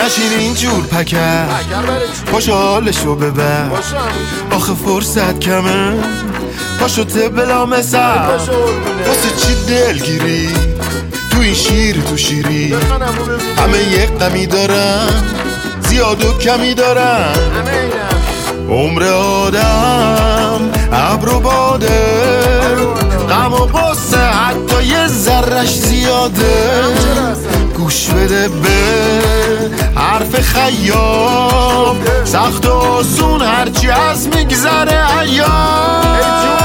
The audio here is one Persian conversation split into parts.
نشین اینجور پکر پاشو حالشو ببر آخه فرصت کمه پاشو بلا مثل واسه چی دلگیری تو این شیر تو شیری همه یک غمی دارن زیاد و کمی دارن عمر آدم ابر و باده غم و غصه حتی یه ذرش زیاده گوش بده به حرف خیام سخت و آسون هرچی از میگذره ایام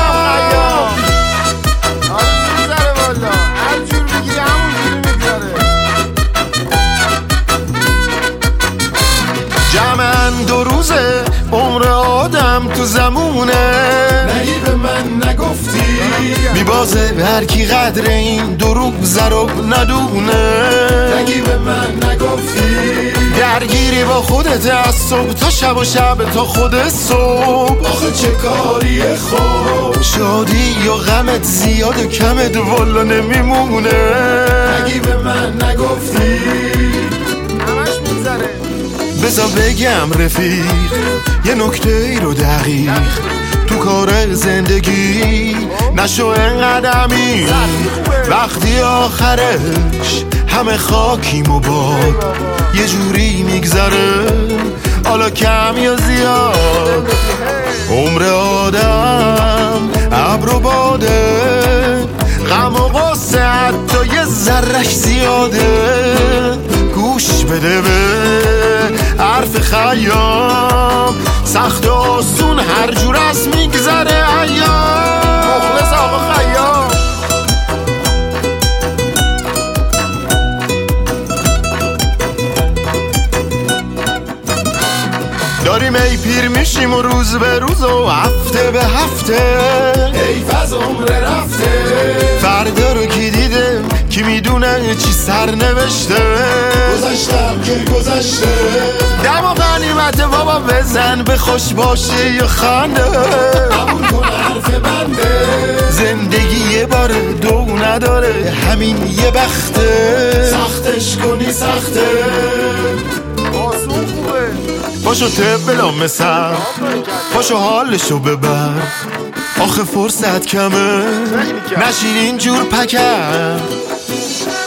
جمعن 2 روزه عمر آدم تو زمونه نگی به من نگفتی میبازه هر کی قدر این دروغ رو ندونه نگی به من نگفتی درگیری با خودت از صبح تا شب و شب تا خود صبح آخه چه کاری خوب شادی یا غمت زیاد و کمت والا نمیمونه نگی به من نگفتی همش میگذره بذار بگم رفیق یه نکته ای رو دقیق تو کار زندگی نشو انقدمی وقتی آخرش همه خاکیم و باد یه جوری میگذره حالا کم یا زیاد عمر آدم ابر و باده غم و غصه حتی یه ذرش زیاده گوش بده به حرف خیام سخت و آسون هر جور از میگذره ایام مخلص آقا خیام داریم ای پیر میشیم و روز به روز و هفته به هفته حیف از عمر رفته فردا رو کی دیده کی میدونه چی سر نوشته گذشتم که گذشته دم و غنیمت بابا بزن به خوش باشه یا خنده قبول کن حرف بنده زندگی یه باره دو نداره همین یه بخته سختش کنی سخته آسون خوبه پاشو بلا مثل پاشو حالشو ببر آخه فرصت کمه نشین اینجور پکر